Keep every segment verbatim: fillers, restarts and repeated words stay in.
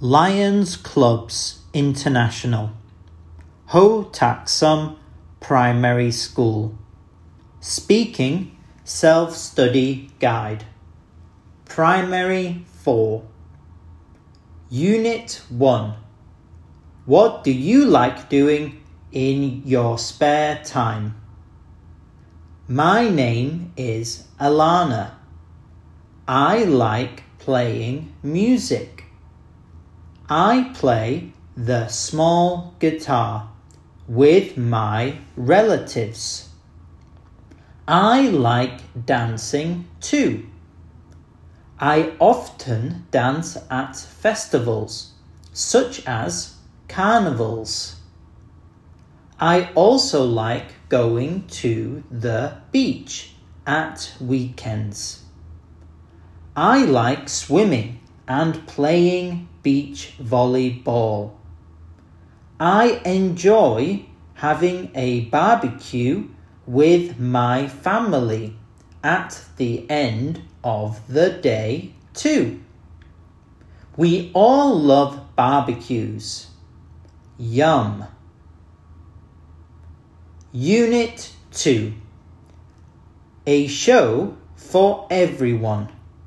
Lions Clubs International, Ho Tak Sum Primary School. Speaking Self-Study Guide. Primary four. Unit one. What do you like doing in your spare time? My name is Alana. I like playing music. I play the small guitar with my relatives. I like dancing too. I often dance at festivals, such as carnivals. I also like going to the beach at weekends. I like swimming and playing beach volleyball. I enjoy having a barbecue with my family at the end of the day too. We all love barbecues. Yum. Unit two. A show for everyone.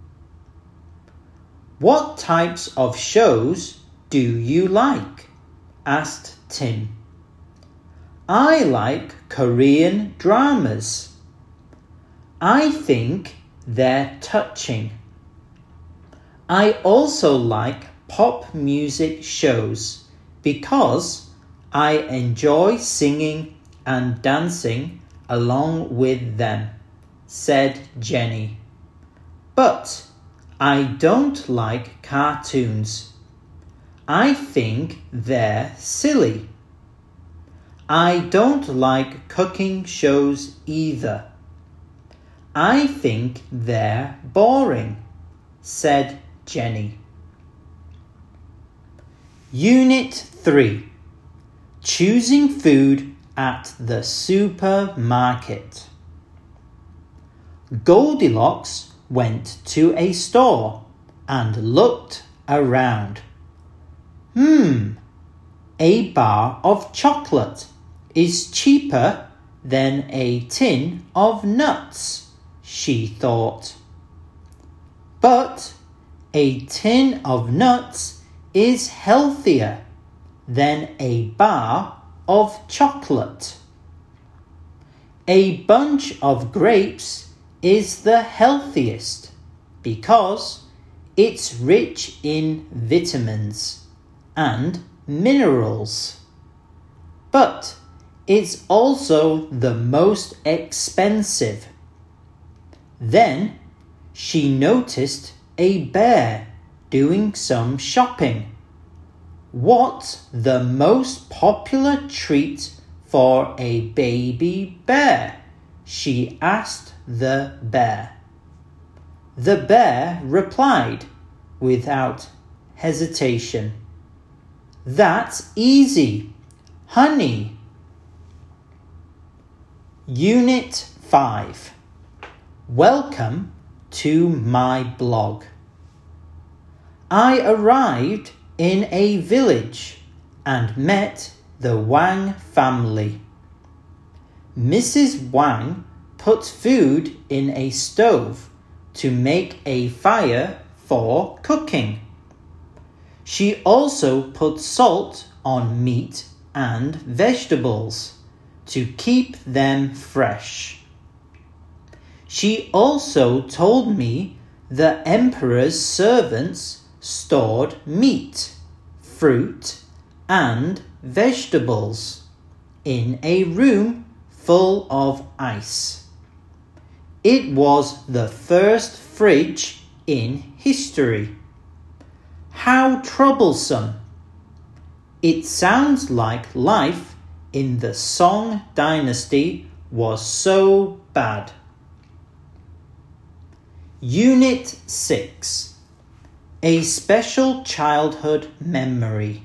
What types of shows do you like? Asked Tim. I like Korean dramas. I think they're touching. I also like pop music shows because I enjoy singing and dancing along with them, said Jenny. But I don't like cartoons. I think they're silly. I don't like cooking shows either. I think they're boring, said Jenny. Unit three. Choosing food at the supermarket. Goldilocks went to a store and looked around. Hmm, a bar of chocolate is cheaper than a tin of nuts, she thought. But a tin of nuts is healthier than a bar of chocolate. A bunch of grapes is the healthiest because it's rich in vitamins and minerals. But it's also the most expensive. Then she noticed a bear doing some shopping. What's the most popular treat for a baby bear? She asked the bear. The bear replied without hesitation. That's easy. Honey. Unit five. Welcome to my blog. I arrived in a village and met the Wang family. Missus Wang put food in a stove to make a fire for cooking. She also put salt on meat and vegetables to keep them fresh. She also told me the emperor's servants stored meat, fruit, and vegetables in a room full of ice. It was the first fridge in history. How troublesome! It sounds like life in the Song dynasty was so bad. Unit six. A special childhood memory.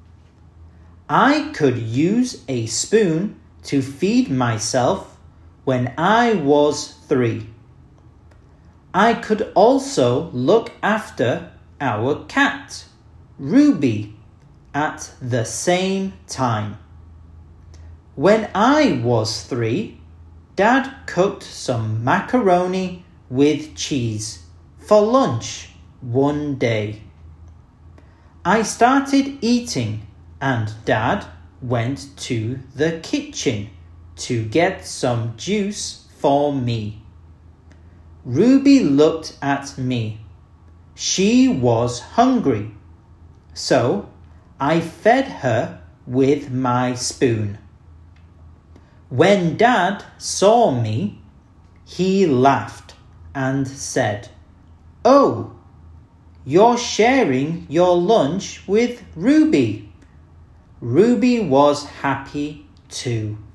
I could use a spoon to feed myself when I was three. I could also look after our cat Ruby at the same time. When I was three, Dad cooked some macaroni with cheese for lunch one day. I started eating and Dad went to the kitchen to get some juice for me. Ruby looked at me. She was hungry, so I fed her with my spoon. When Dad saw me, he laughed and said, "Oh, you're sharing your lunch with Ruby." Ruby was happy too.